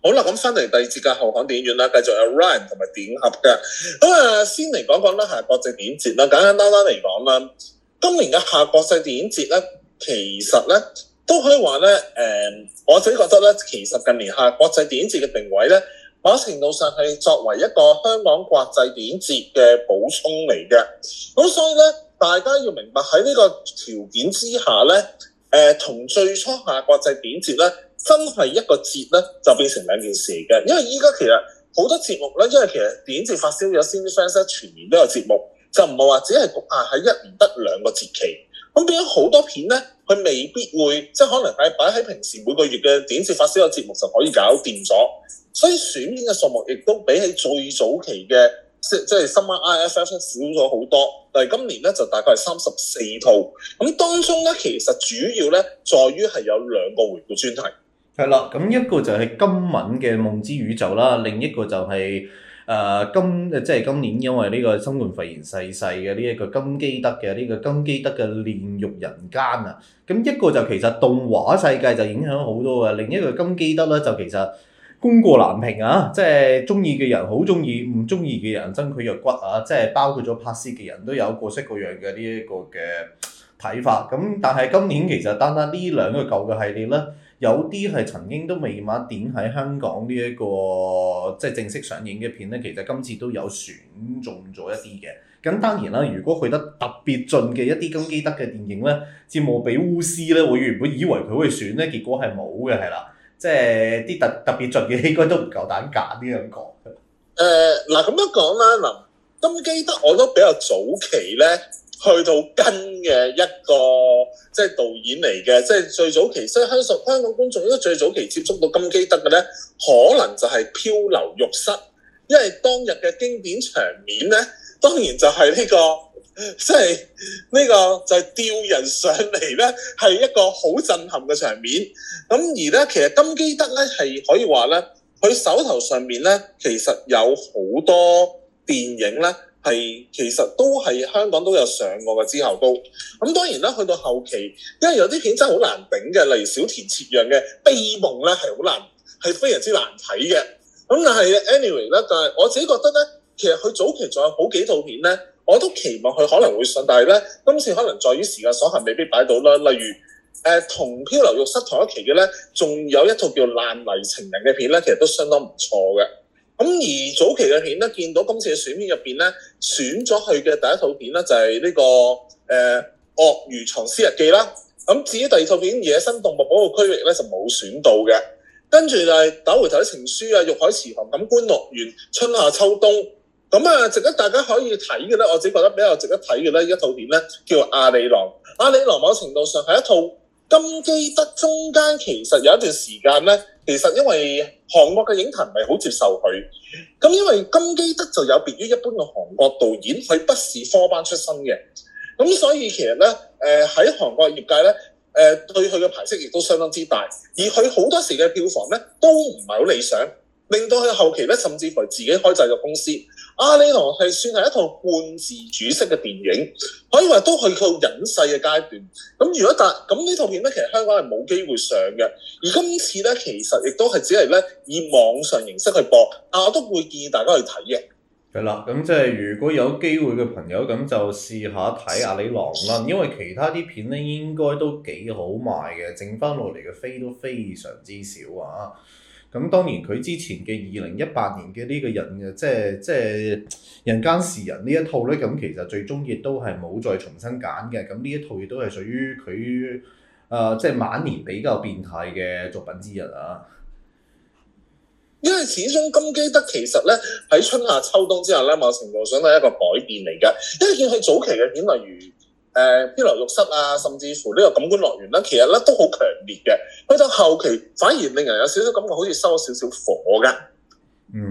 好啦，咁翻嚟第二節嘅後巷電影院啦，繼續有 Ryan 同埋電俠嘅。咁啊，先嚟講講啦，係國際電影節啦。簡簡單單嚟講啦，今年嘅夏國際電影節咧，其實咧都可以話咧，我自己覺得咧，其實近年夏國際電影節嘅定位咧，某程度上係作為一個香港國際電影節嘅補充嚟嘅。咁所以咧，大家要明白喺呢個條件之下咧，同最初夏國際電影節咧，真係一個節咧，就變成兩件事嚟嘅。因為依家其實好多節目咧，因為其實電影節發燒咗 Cinefans 咧，全年都有節目，就唔係話只係局限喺一年得兩個節期。咁變咗好多片咧，佢未必會即係可能係擺喺平時每個月嘅電影節發燒嘅節目就可以搞掂咗。所以選片嘅數目亦都比起最早期嘅即係 Summer IFF 少咗好多。但係今年咧就大概係34套。咁當中咧其實主要咧在於係有兩個回顧專題。 係啦，咁一個就係今敏嘅夢之宇宙啦，另一個就係即係今年因為呢個新冠肺炎逝世嘅呢一個金基德嘅煉獄人間啊，咁一個就其實動畫世界就影響好多嘅，另一個金基德咧就其實功過難評啊，即係中意嘅人好中意，唔中意嘅人憎佢入骨啊，即係包括咗拍攝嘅人都有各式各樣嘅呢一個嘅睇法。咁但係今年其實單單呢兩個舊嘅系列咧，有啲係曾經都未晚點喺香港呢一個即係正式上映嘅片咧，其實今次都有選中咗一啲嘅。咁當然啦，如果去得特別盡嘅一啲金基德嘅電影咧，節目比烏絲咧，我原本以為佢會選咧，結果係冇嘅，係啦。即係啲特別盡嘅應該都唔夠膽揀呢樣講。 嗱咁樣講啦，嗱金基德我都比較早期咧去到跟嘅一個即係導演嚟嘅，即係最早期，所以香港觀眾應該最早期接觸到金基德嘅咧，可能就係漂流浴室，因為當日嘅經典場面咧，當然就係呢個。即係呢個就係吊人上嚟咧，係一個好震撼嘅場面。咁而咧，其實金基德咧係可以話咧，佢手頭上面咧，其實有好多電影咧，係其實都係香港都有上過嘅之後都。咁當然啦，去到後期，因為有啲片真係好難頂嘅，例如小田切讓嘅《悲夢》咧係好難，係非常之難睇嘅。咁但係 anyway 咧，但係我自己覺得咧，其實佢早期仲有好幾套片咧。我都期望佢可能會上，但係咧今次可能在於時間所限，未必擺到啦。例如同漂流浴室同一期嘅咧，仲有一套叫《爛泥情人》嘅片咧，其實都相當唔錯嘅。咁而早期嘅片咧，見到今次嘅選片入邊咧，選咗佢嘅第一套片咧就係呢個鱷魚藏屍日記啦。咁至於第二套片《野生動物保護區域》咧就冇選到嘅。跟住就係《斗回頭的情書》啊，《玉海池塘》、《錦官樂園》、《春夏秋冬》。咁啊，值得大家可以睇嘅咧，我自己覺得比較值得睇嘅咧，一套片咧叫《阿里郎》。阿里郎某程度上係一套金基德中間其實有一段時間咧，其實因為韓國嘅影壇唔係好接受佢，咁因為金基德就有別於一般嘅韓國導演，佢不是科班出身嘅，咁所以其實咧，喺韓國業界咧，對佢嘅排斥亦都相當之大，而佢好多時嘅票房咧都唔係好理想，令到佢後期咧甚至乎自己開製作公司。阿里郎係算係一套半自主式嘅電影，可以話都去到隱世嘅階段。咁如果咁呢套片咧，其實香港係冇機會上嘅。而今次咧，其實亦都係只係咧以網上形式去播，但我都會建議大家去睇嘅。 係啦，咁即係如果有機會嘅朋友，咁就試下睇阿里郎啦。因為其他啲片咧應該都幾好賣嘅，剩翻落嚟嘅飛都非常之少啊。咁當然佢之前嘅2018年嘅呢個人嘅即係人間時人呢一套咧，咁其實最終亦都係冇再重新揀嘅。咁呢一套亦都係屬於佢即係晚年比較變態嘅作品之一啊。 因為始終金基德其實咧喺春夏秋冬之下咧，某程度上係一個改變嚟嘅。因為見佢早期嘅片，例如漂流浴室啊，甚至乎呢個錦官樂園啦，其實咧都好強烈嘅。去到後期反而令人有少少感覺，好似收咗少少火㗎。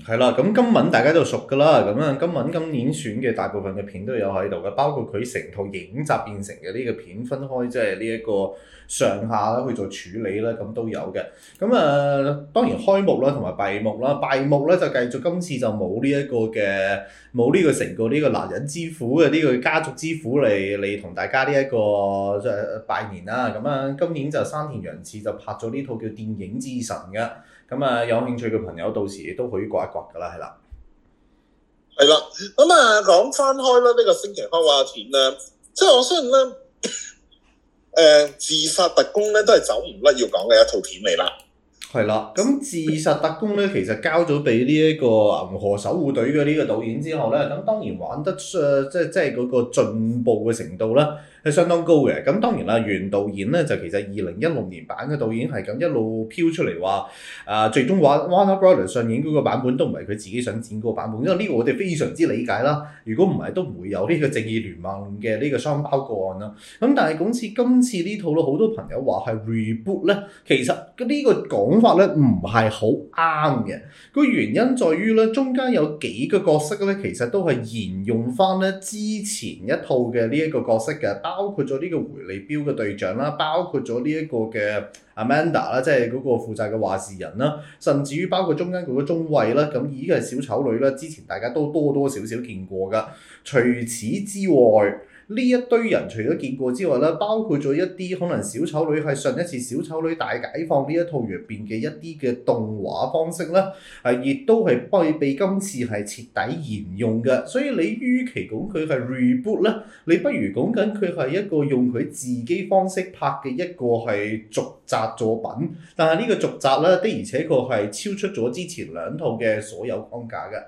係啦，咁今敏大家都熟㗎啦，咁啊今敏今年選嘅大部分嘅片都有喺度嘅，包括佢成套影集變成嘅呢個片分開，即係呢一個上下啦去做處理啦，咁都有嘅。咁當然開幕啦同埋閉幕啦，閉幕咧就繼續今次就冇呢一個嘅冇呢個成個呢個男人之父嘅呢個家族之父嚟同大家呢一個拜年啦。咁今年就山田洋次就拍咗呢套叫《電影之神》嘅。咁有興趣嘅朋友到時亦都可以刮一刮㗎啦，係啦。 係啦，咁講翻開啦，呢個星期開畫片咧，即係我相信咧，自殺特攻咧都係走唔甩要講嘅一套片嚟啦。 係啦，咁自殺特攻咧，其實交咗俾呢一個銀河守護隊嘅呢個導演之後咧，咁當然玩得即係嗰個進步嘅程度咧係相當高嘅。咁當然啦，原導演咧就其實2016年版嘅導演係咁一路飄出嚟話，最終Warner Brothers 上映嗰個版本都唔係佢自己想剪嗰個版本，因為呢個我哋非常之理解啦。如果唔係都唔會有呢個正義聯盟嘅呢個雙胞個案啦。咁但係今次呢套咯，好多朋友話係 reboot 咧，其實呢個講法咧唔係好啱嘅。個原因在於咧，中間有幾個角色咧，其實都係沿用翻咧之前一套嘅呢一個角色嘅，包括咗呢個回力鏢嘅隊長啦，包括咗呢一個嘅 Amanda 啦，即係嗰個負責嘅話事人啦，甚至於包括中間嗰個中尉啦，咁已經係小丑女啦，之前大家都多多少少見過噶。除此之外，呢一堆人除咗見過之外咧，包括咗一啲可能小丑女係上一次小丑女大解放呢一套入邊嘅一啲嘅動畫方式咧，亦都係被今次係徹底沿用嘅。所以你與其講佢係 reboot 咧，你不如講緊佢係一個用佢自己方式拍嘅一個係續集作品。但係呢個續集咧的而且確係超出咗之前兩套嘅所有框架嘅。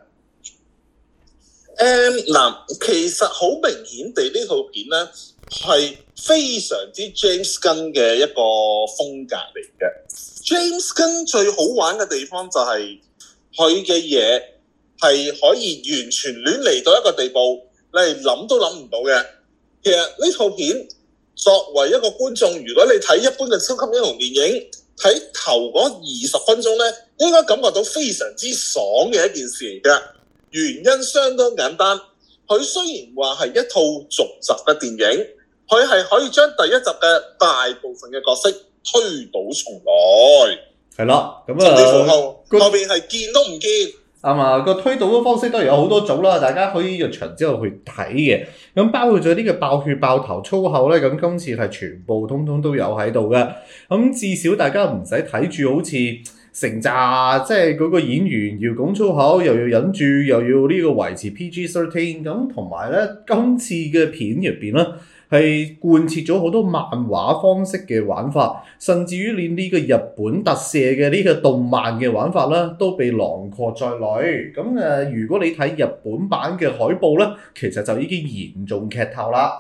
其實好明顯地呢套片咧係非常之 James Gunn 嘅一個風格嚟嘅。James Gunn 最好玩嘅地方就係佢嘅嘢係可以完全亂嚟到一個地步，你係諗都諗唔到嘅。其實呢套片作為一個觀眾，如果你睇一般嘅超級英雄電影，睇頭嗰20分鐘咧，應該感覺到非常之爽嘅一件事嚟嘅。原因相當簡單，佢雖然話係一套續集嘅電影，佢係可以將第一集嘅大部分嘅角色推倒重來。 係啦，咁甚至乎後邊係見都唔見。 啱啊，個推倒嘅方式都有好多種啦，大家可以入場之後去睇嘅。咁包括咗呢個爆血爆頭粗口咧，咁今次係全部通通都有喺度嘅。咁至少大家唔使睇住好似成扎即係嗰個演員要講粗口，又要忍住，又要呢個維持 PG-13。咁同埋咧，今次嘅片入邊咧係貫徹咗好多漫畫方式嘅玩法，甚至於連呢個日本特攝嘅呢個動漫嘅玩法啦，都被囊括在內。咁如果你睇日本版嘅海報咧，其實就已經嚴重劇透啦。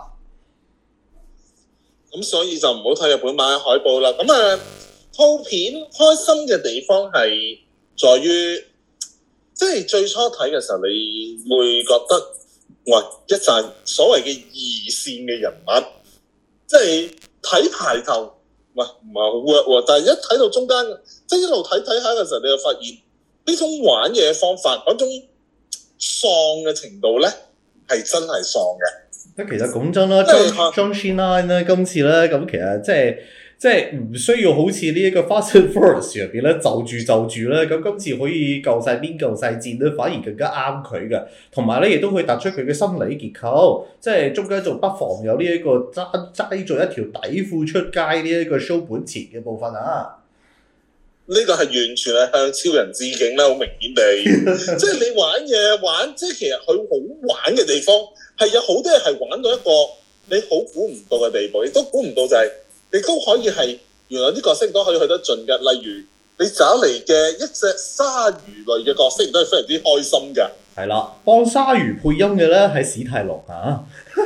咁所以就唔好睇日本版嘅海報啦。咁套片開心嘅地方係在於，即係最初睇嘅時候，你會覺得，喂，一陣所謂嘅二線嘅人物，即係睇排頭，喂，唔係好 work 喎。但係一睇到中間，即係一路睇下嘅時候，你就發現呢種玩嘢方法，嗰種喪嘅程度咧，係真係喪嘅。 其實講真啦，John Cena 咧，今次咧，咁其實即係唔需要好似呢一個 Fast and Furious 入邊咧就住咧，咁今次可以夠晒邊夠晒戰咧，反而更加啱佢嘅。同埋咧，亦都可以突出佢嘅心理結構，即係中間仲不妨有呢一個齋咗一條底褲出街呢一個 show 本錢嘅部分啊！ 呢個係完全係向超人致敬啦，好明顯地。即係你玩嘢即係其實佢好玩嘅地方係有好多嘢係玩到一個你好估唔到嘅地步，亦都估唔到就係你都可以係原來啲角色都可以去得盡嘅。例如你找嚟嘅一隻鯊魚類嘅角色，亦都係非常之開心嘅。 係啦，幫鯊魚配音嘅咧係史泰龍啊！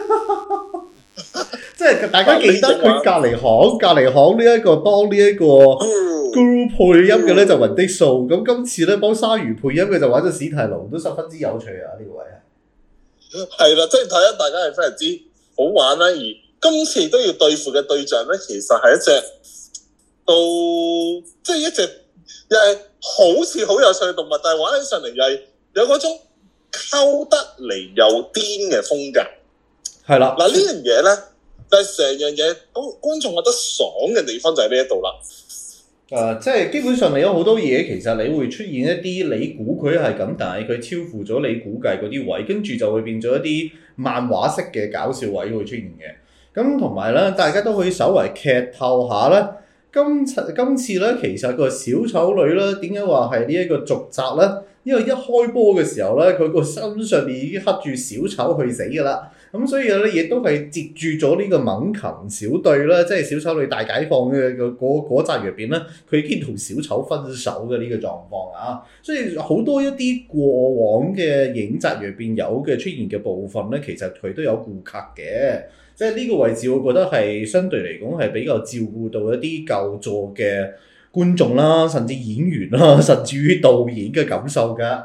即係大家記得佢隔離行呢一個幫呢一個 Guru 配音嘅咧就雲的素，咁今次咧幫鯊魚配音嘅就玩咗史泰龍，都十分之有趣啊！呢個位係啦，即係睇下大家係非常之好玩啦。而今次都要對付嘅對象咧，其實係一隻即係一隻又係好似好有趣嘅動物，但係玩起上嚟又係有嗰種溝得嚟又癲嘅風格。 係啦， 嗱呢樣嘢咧，就係成樣嘢觀眾覺得爽嘅地方就喺呢一度啦。 即係基本上你有好多嘢，其實你會出現一啲你估佢係咁，但係佢超乎咗你估計嗰啲位，跟住就會變咗一啲漫畫式嘅搞笑位會出現嘅。咁同埋咧，大家都可以稍為劇透下咧。今次咧，其實個小丑女咧，點解話係呢一個續集咧？因為一開波嘅時候咧，佢個身上面已經刻住小丑去死㗎啦。咁所以咧，亦都係接住咗呢個猛禽小隊啦，即係小丑女大解放嘅嗰集入邊咧，佢已經同小丑分手嘅呢個狀況啊。所以好多一啲過往嘅影集入邊有嘅出現嘅部分咧，其實佢都有顧及嘅。即係呢個位置，我覺得係相對嚟講係比較照顧到一啲舊作嘅觀眾啦，甚至演員啦，甚至於導演嘅感受㗎。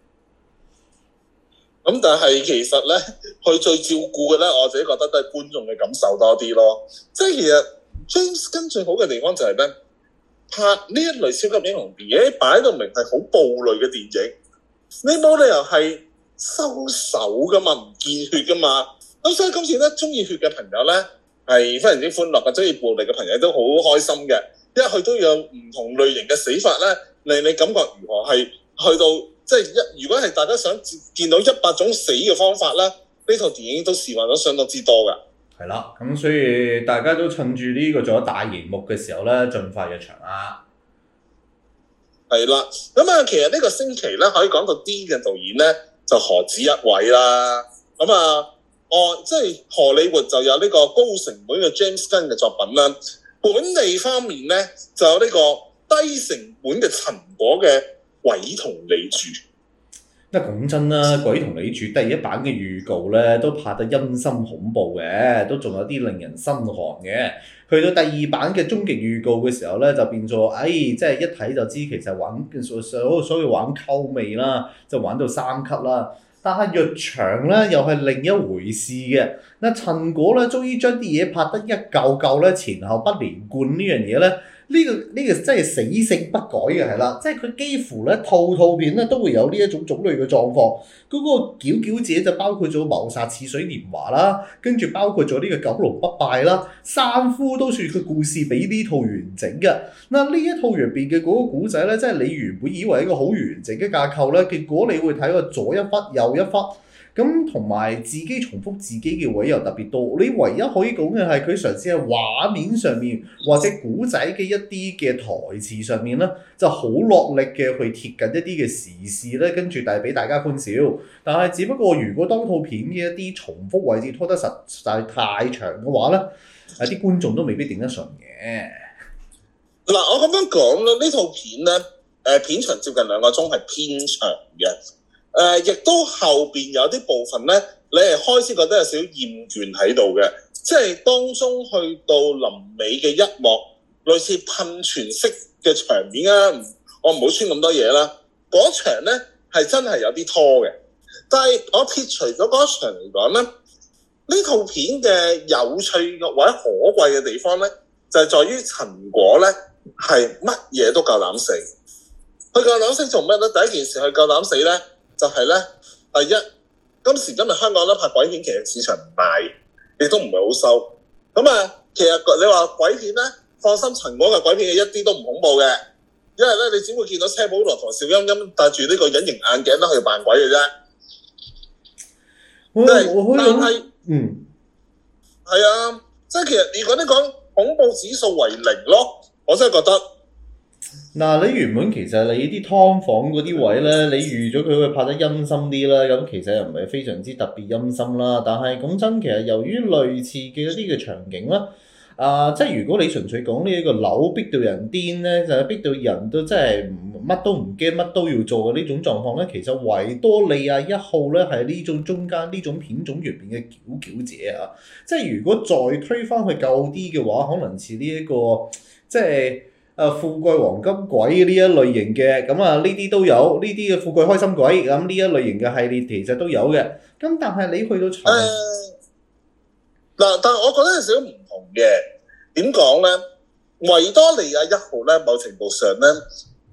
咁但係其實咧，佢最照顧嘅咧，我自己覺得都係觀眾嘅感受多啲咯。即係其實 James Gunn最好嘅地方就係咧，拍呢一類超級英雄電影擺到明係好暴戾嘅電影，你冇理由係收手噶嘛，唔見血噶嘛。咁所以今次咧，中意血嘅朋友咧係非常之歡樂嘅，中意暴力嘅朋友都好開心嘅，因為佢都有唔同類型嘅死法咧，令你感覺如何係去到即係如果係大家想見到100種死嘅方法咧，呢套電影都示範咗相當之多㗎。 係啦，咁所以大家都趁住呢個做咗大熒幕嘅時候咧，盡快入場啦。 係啦，咁啊，其實呢個星期咧可以講到 D 嘅導演咧就何止一位啦。咁啊，即係荷里活就有呢個高成本嘅 James Gunn 嘅作品啦。本地方面咧就有呢個低成本嘅陳果嘅《鬼同你住》。 講真啦，《鬼同你住》第一版嘅預告咧都拍得陰森恐怖嘅，都仲有啲令人心寒嘅。去到第二版嘅終極預告嘅時候咧，就變咗，即係一睇就知其實玩所謂玩溝味啦，就玩到3級啦。但係入場咧又係另一回事嘅。嗱，陳果咧終於將啲嘢拍得一嚿嚿咧，前後不連貫呢樣嘢咧。呢個真係死性不改嘅係啦，即係佢幾乎咧套片咧都會有呢一種類嘅狀況。嗰個佼者就包括咗謀殺似水年華啦，跟住包括咗呢個九龍不敗啦，三夫都算佢故事比呢套完整嘅。嗱，呢一套入邊嘅嗰個古仔咧，即係你原本以為一個好完整嘅架構咧，結果你會睇個左一忽右一忽。咁同埋自己重複自己嘅位又特別多，你唯一可以講嘅係佢嘗試喺畫面上面或者古仔嘅一啲嘅台詞上面咧，就好落力嘅去貼近一啲嘅時事咧，跟住帶俾大家歡笑。但係只不過如果當套片嘅一啲重複位置拖得實在太長嘅話咧，啲觀眾都未必頂得順嘅。 嗱，我咁樣講啦，呢套片咧，片長接近2個鐘係偏長嘅。亦都後邊有啲部分咧，你係開始覺得有少少厭倦喺度嘅，即係當中去到臨尾嘅一幕，類似噴泉式嘅場面啊，我唔好穿咁多嘢啦。嗰場咧係真係有啲拖嘅，但係我撇除咗嗰場嚟講咧，呢套片嘅有趣或者可貴嘅地方咧，就係在於陳果咧係乜嘢都夠膽死。佢夠膽死做咩咧？第一件事佢夠膽死咧。就係咧，第一，今時今日香港咧拍鬼片其實市場唔大，亦都唔係好收。咁啊，其實你話鬼片咧，放心，陳果嘅鬼片係一啲都唔恐怖嘅，因為咧你只會見到車保羅同邵音音戴住呢個隱形眼鏡咧去扮鬼嘅啫。但係，係啊，即係其實如果你講恐怖指數為0咯，我真係覺得。 嗱，你原本其實你啲劏房嗰啲位咧，你預咗佢會拍得陰森啲啦，咁其實又唔係非常之特別陰森啦。但係講真，其實由於類似嘅一啲嘅場景啦，即係如果你純粹講呢一個樓逼到人癲咧，就係逼到人都真係乜都唔驚，乜都要做嘅呢種狀況咧，其實維多利亞1號咧係呢種中間呢種片種入邊嘅佼者啊。即係如果再推翻去舊啲嘅話，可能似呢一個即係。富貴黃金鬼呢一類型嘅，咁呢啲都有，呢啲嘅富貴開心鬼，咁呢一類型嘅系列其實都有嘅。咁但係你去到場， 但係我覺得有少少唔同嘅。點講咧？維多利亞1號咧，某程度上咧，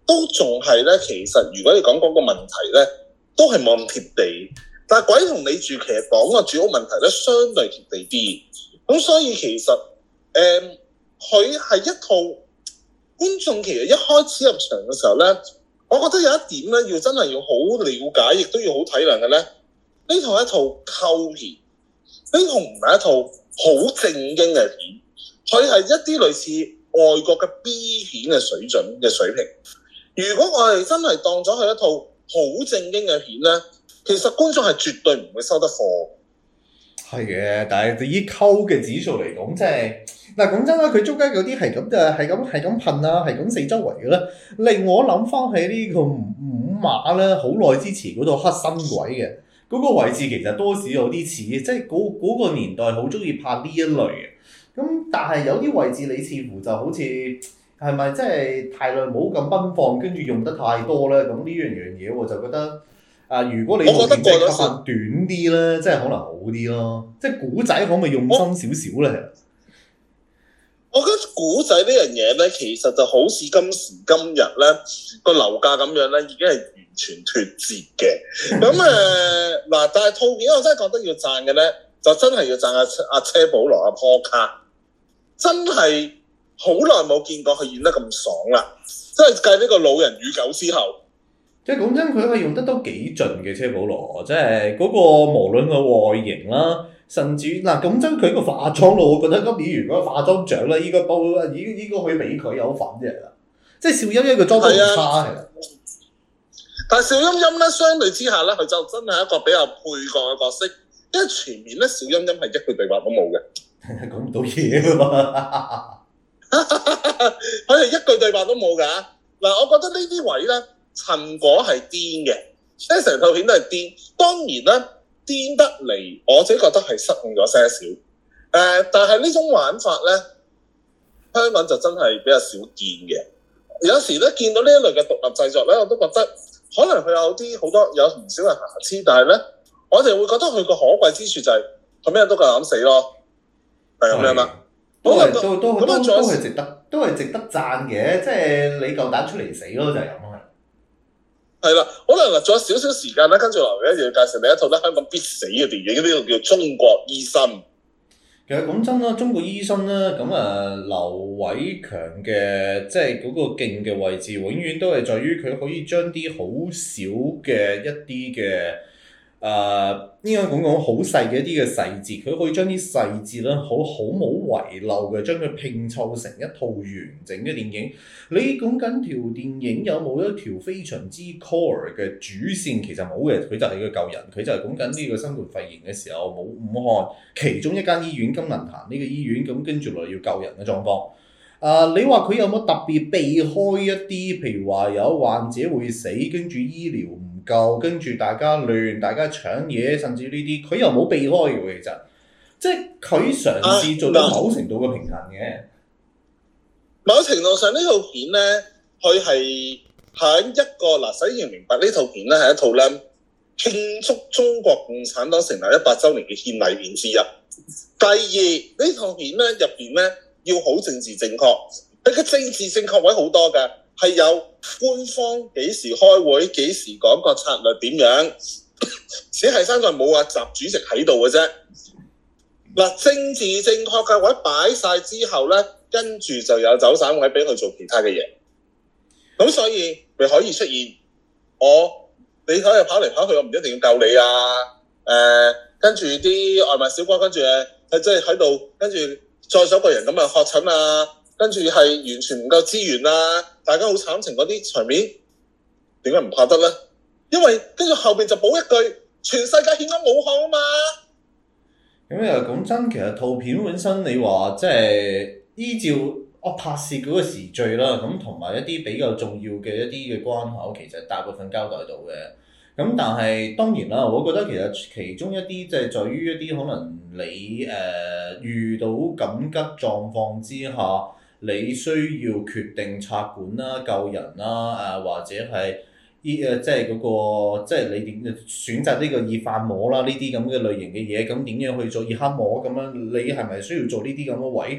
都仲係咧，其實如果你講嗰個問題咧，都係冇咁貼地。但係鬼同你住其實講個住屋問題咧，相對貼地啲。咁所以其實佢係一套觀眾其實一開始入場嘅時候咧，我覺得有一點咧，要真係要好了解，亦都要好體諒嘅咧。呢套係一套溝片，呢套唔係一套好正經嘅片，佢係一啲類似外國嘅 B 片嘅水準嘅水平。如果我哋真係當咗佢一套好正經嘅片咧，其實觀眾係絕對唔會收得貨。 係嘅，但係以溝嘅指數嚟講，即係嗱講真啦，佢中間嗰啲係咁係咁噴啊，係咁四周圍嘅咧，令我諗翻起呢個五馬咧，好耐之前嗰套黑心鬼嘅嗰個位置，其實多少有啲似，即係嗰個年代好中意拍呢一類嘅。咁但係有啲位置你似乎就好似係咪即係太耐冇咁奔放，跟住用得太多咧？咁呢樣嘢我就覺得。如果你我覺得過咗時短啲咧，即係可能好啲咯。即係古仔可唔可以用心少少咧？ 我覺得古仔呢樣嘢咧，其實就好似今時今日咧個樓價咁樣咧，已經係完全脫節嘅。咁嗱，但係套片我真係覺得要讚嘅咧，就真係要讚阿車保羅阿 Paul 卡，真係好耐冇見過佢演得咁爽啦！即係繼呢個老人與狗之後。 即係講真，佢係用得都幾盡嘅車保羅，即係嗰個無論個外形啦，甚至嗱講真，佢個化妝咯，我覺得今年如果化妝獎咧，應該可以俾佢有份嘅啦。即係邵音音個妝都唔差嘅。 但係邵音音咧，相對之下咧，佢就真係一個比較配角嘅角色，因為前面咧，邵音音係一句對白都冇嘅， 講唔到嘢㗎嘛。 佢係一句對白都冇㗎。嗱，我覺得呢啲位咧。陳果係癲嘅，即係成套片都係癲。當然啦，癲得嚟，我自己覺得係失控咗些少。但係呢種玩法咧，香港就真係比較少見嘅。有時咧見到呢一類嘅獨立製作咧，我都覺得可能佢有唔少嘅瑕疵，但係咧，我哋會覺得佢個可貴之處就係佢咩都夠膽死咯，係咁樣啦。 都係值得讚嘅，即係你夠膽出嚟死咯，就係咁咯。 係啦，可能仲有少少時間啦，跟住落嚟咧就要介紹另一套咧香港必死嘅電影，呢套叫《中國醫生》。 其實講真啦，《中國醫生》咧，咁劉偉強嘅即係嗰個勁嘅位置，永遠都係在於佢可以將啲好少嘅一啲嘅應該講好細嘅一啲嘅細節，佢可以將啲細節咧好冇遺漏嘅，將佢拼湊成一套完整嘅電影。你講緊條電影有冇一條非常之 core 嘅主線？其實冇嘅，佢就係個救人，佢就係講緊呢個新冠肺炎嘅時候冇武漢其中一間醫院金銀潭呢個醫院咁跟住落嚟要救人嘅狀況。你話佢有冇特別避開一啲，譬如話有患者會死，跟住醫療唔夠，跟住大家亂，大家搶嘢，甚至呢啲佢又冇避開嘅，其實即係佢嘗試做到某程度嘅平衡嘅。 某程度上呢套片咧，佢係喺一個首先要明白呢套片咧係一套咧慶祝中國共產黨成立100週年嘅獻禮片之一。第二呢套片咧入邊咧要好政治正確，佢嘅政治正確位好多嘅，係有官方幾時開會，幾時講個策略點樣，只係生在冇阿習主席喺度嘅啫。嗱，政治正確嘅位擺晒之後咧，跟住就有走散位俾佢做其他嘅嘢。咁所以咪可以出現你可以跑嚟跑去，我唔一定要救你啊。跟住啲外賣小哥跟住佢即係喺度，跟住再咗個人咁確診啊，跟住係完全唔夠資源啊，大家好慘情嗰啲場面，點解唔拍得咧？因為跟住後邊就補一句，全世界欠咗武漢啊嘛。 咁又講真，其實套片本身你話即係依照拍攝嗰個時序啦，咁同埋一啲比較重要嘅一啲嘅關口，其實大部分交代到嘅。咁但係當然啦，我覺得其實其中一啲即係在於一啲可能你遇到緊急狀況之下，你需要決定插管啦、救人啦，或者係即係嗰個即係你點選擇呢個熱飯摸啦，呢啲咁嘅類型嘅嘢，咁點樣去做熱黑摸咁樣？你係咪需要做呢啲咁嘅位？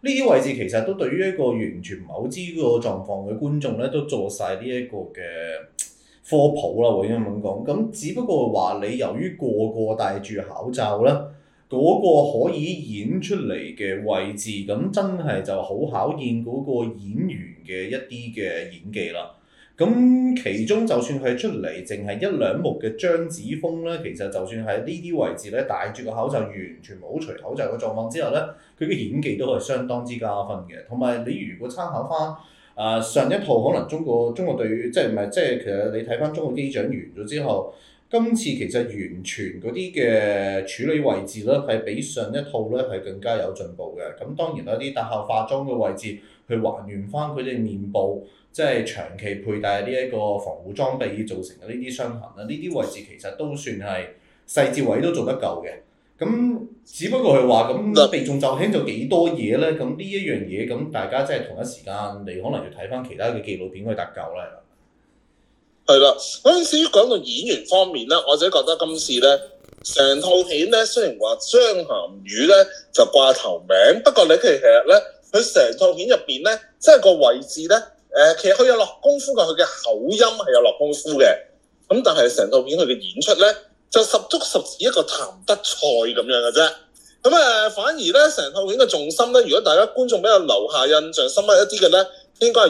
呢啲位置其實都對於一個完全唔係好知個狀況嘅觀眾咧，都做晒呢一個嘅科普啦，會咁樣講。咁只不過話你由於個個戴住口罩啦，嗰個可以演出嚟嘅位置，咁真係就好考驗嗰個演員嘅一啲嘅演技啦。咁其中就算係出嚟淨係一兩幕嘅張子楓咧，其實就算喺呢啲位置咧，戴住個口罩完全冇除口罩嘅狀況之下咧，佢嘅演技都係相當之加分嘅。同埋你如果參考翻上一套可能中國隊，即係唔係即係其實你睇翻中國機長完咗之後，今次其實完全嗰啲嘅處理位置咧係比上一套咧係更加有進步嘅。咁當然啦，啲特效化妝嘅位置去還原翻佢哋面部。即係長期佩戴呢一個防護裝備造成嘅呢啲傷痕啦，呢啲位置其實都算係細節位都做得夠嘅。咁只不過係話咁避重就輕咗幾多嘢咧？咁呢一樣嘢咁大家即係同一時間，你可能要睇翻其他嘅紀錄片去搭救啦。 係啦，咁至於講到演員方面咧，我自己覺得今次咧成套片咧，雖然話張涵予咧就掛頭名，不過你其實咧佢成套片入邊咧，即係個位置咧。其實佢有落功夫㗎，佢嘅口音係有落功夫嘅。咁但係成套片佢嘅演出咧，就十足十似一個譚德賽咁樣嘅啫。咁反而咧成套片嘅重心咧，如果大家觀眾比較留下印象深刻一啲嘅咧，應該係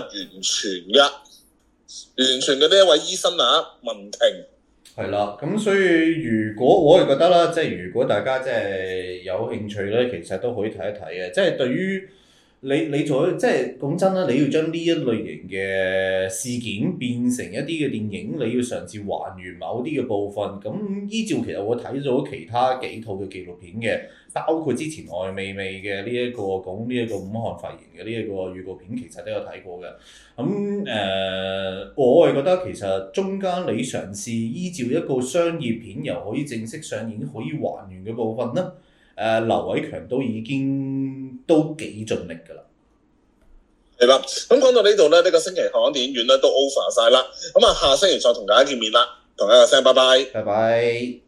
袁泉嘅呢一位醫生文婷。係啦，咁所以如果我係覺得啦，即係如果大家即係有興趣咧，其實都可以睇一睇嘅。即係對於你做即係講真啦，你要將呢一類型嘅事件變成一啲嘅電影，你要嘗試還原某啲嘅部分。咁依照其實我睇咗其他幾套嘅紀錄片嘅，包括之前愛未未嘅呢一個講呢一個武漢肺炎嘅呢一個預告片，其實都有睇過嘅。咁我係覺得其實中間你嘗試依照一個商業片又可以正式上映可以還原嘅部分咧。劉偉強都已經都幾盡力㗎啦。 係啦，咁講到呢度咧，呢個星期香港電影院咧都 over 晒啦。咁下星期再同大家見面啦，同大家講聲拜拜。 拜拜。